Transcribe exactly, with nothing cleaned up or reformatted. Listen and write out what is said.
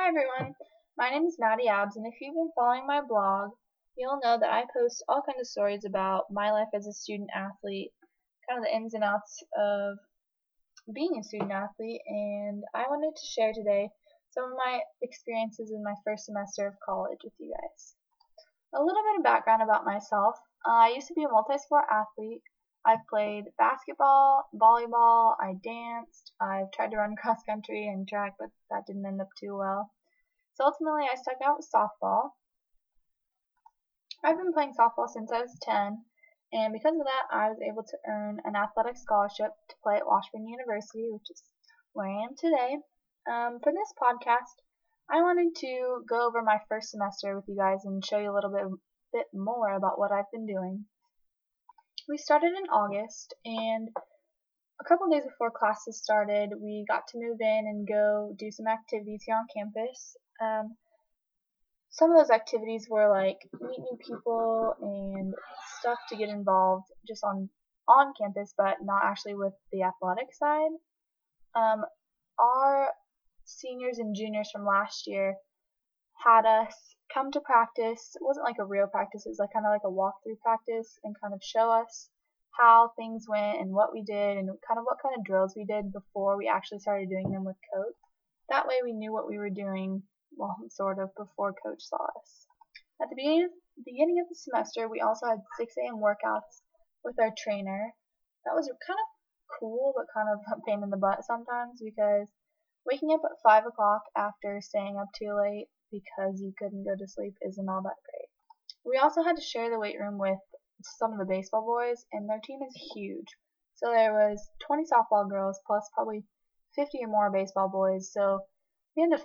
Hi everyone, my name is Maddie Abs, and if you've been following my blog, you'll know that I post all kinds of stories about my life as a student athlete, kind of the ins and outs of being a student athlete, and I wanted to share today some of my experiences in my first semester of college with you guys. A little bit of background about myself. I used to be a multi-sport athlete. I've played basketball, volleyball, I danced, I've tried to run cross country and track, but that didn't end up too well. So ultimately I stuck out with softball. I've been playing softball since I was ten, and because of that I was able to earn an athletic scholarship to play at Washburn University, which is where I am today. Um, for this podcast, I wanted to go over my first semester with you guys and show you a little bit, bit more about what I've been doing. We started in August, and a couple days before classes started, we got to move in and go do some activities here on campus. Um, some of those activities were like meet new people and stuff to get involved just on on campus, but not actually with the athletic side. Um, our seniors and juniors from last year had us come to practice. It wasn't like a real practice, it was like kind of like a walkthrough practice, and kind of show us how things went and what we did and kind of what kind of drills we did before we actually started doing them with coach. That way we knew what we were doing, well, sort of, before coach saw us. At the beginning, beginning of the semester, we also had six A M workouts with our trainer. That was kind of cool, but kind of a pain in the butt sometimes, because waking up at five o'clock after staying up too late because you couldn't go to sleep isn't all that great. We also had to share the weight room with some of the baseball boys, and their team is huge. So there was twenty softball girls plus probably fifty or more baseball boys, so we ended up